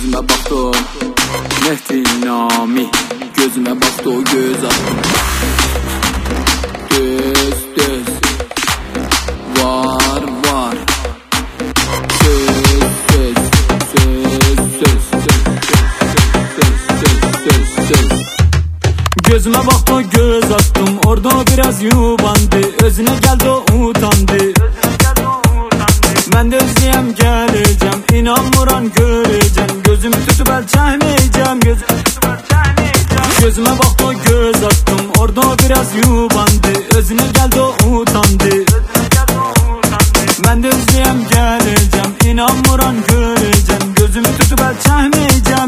Gözümə baxdı o Mehdi Nami, gözümə baxdı o göz attım. Düz, düz, var, var. Söz, söz, söz, söz, söz, söz. Gözümə baxdı o göz attım, orada biraz yubandı. Özüne geldi o utandı. Ben de özleyem geleceğim, inanmıran göreceğim. Gözümü tutup el çəkməyəcəm, gözüme baktı o göz attım, orada biraz yubandı. Özüne geldi o utandı. Ben de özleyem geleceğim, inanmıran göreceğim. Gözümü tutup el çəkməyəcəm.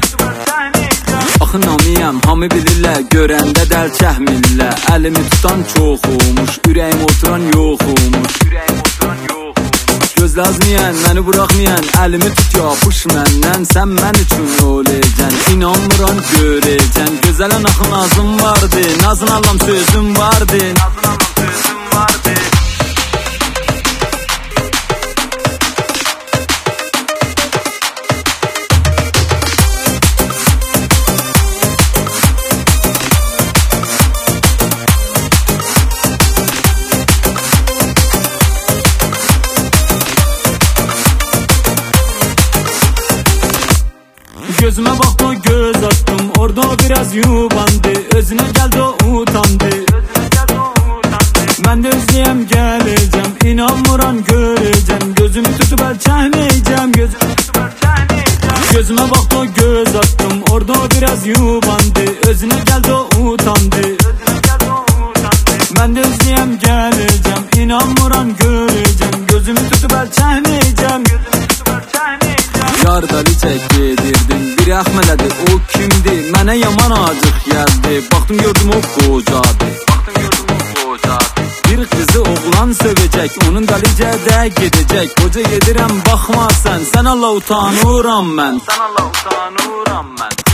Axı namiyəm, hamı bilirlər, görəndə dəl çəkmirlər. Əlimi tutan çox olmuş, ürəyim oturan yox olmuş. Gözləzməyən, məni buraxmayan, əlimi tut yapış məndən. Sən mən üçün olacən, inanmıran görəcən. Gözələn axı nazım vardı, nazın alam sözüm vardı. Gözüme baktı o göz attım, orada biraz yubandı. Özüne geldi o utandı. Ben de özleyem geleceğim, inanmıran göreceğim. Gözümü tutup el çəkməyəcəm. Gözüme baktı o göz attım, orada biraz yubandı. Özüne geldi o utandı. Ben de özleyem geleceğim, inanmıran göreceğim. Gözümü tutup el çəkməyəcəm. Yar dali çək gedirdin, biri əxmələdi, o kimdi? Mənə yaman acıq gəldi, baxdım gördüm o qocadı. Bir qızı oğlan sövəcək, onun dalicə də gedəcək. Qoca gedirəm, baxma sən Allah utanıram mən.